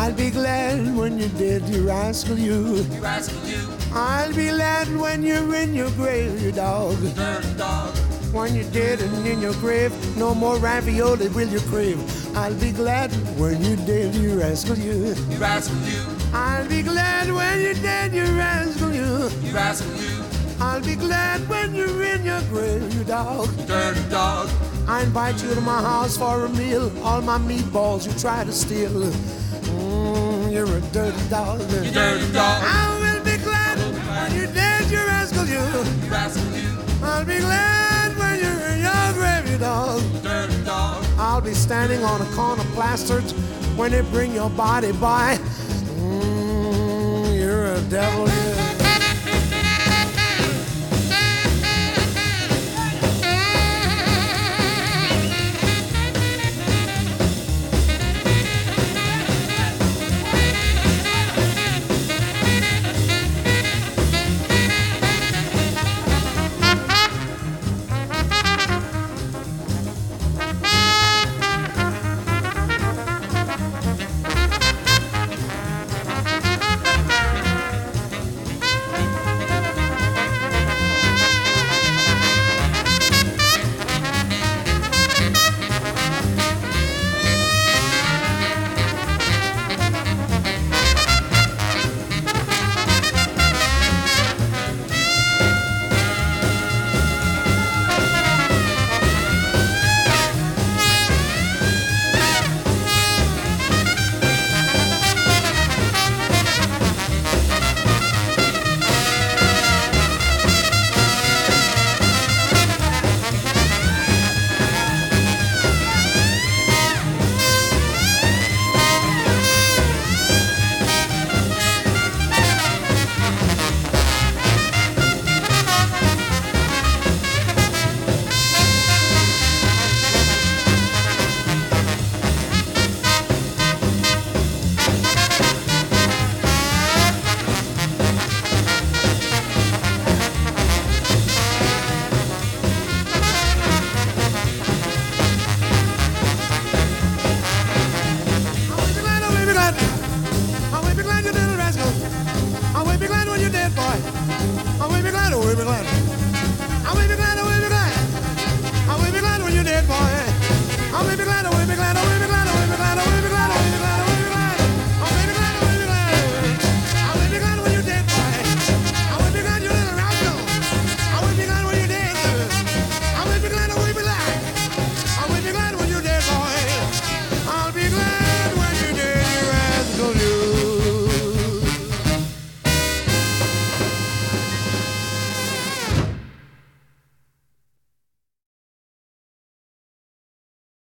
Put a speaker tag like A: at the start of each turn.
A: I'll be glad when you're dead, you rascal, you.
B: You rascal you,
A: I'll be glad when you're in your grave, you dog.
B: dirty dog.
A: When you're dead and in your grave, no more ravioli will you crave. I'll be glad when you're dead, you rascal, you.
B: You rascal you,
A: I'll be glad when you're dead, you rascal, you.
B: you rascal you,
A: I'll be glad when you're in your grave, you dog.
B: dirty dog.
A: I invite you to my house for a meal. All my meatballs you try to steal. You're a dirty dog.
B: You dirty dog.
A: I will be glad when you're dead, you rascal, you.
B: You rascal you,
A: I'll be glad when you're in your grave, you dog.
B: dirty dog.
A: I'll be standing on a corner plastered when they bring your body by. You're a devil, you.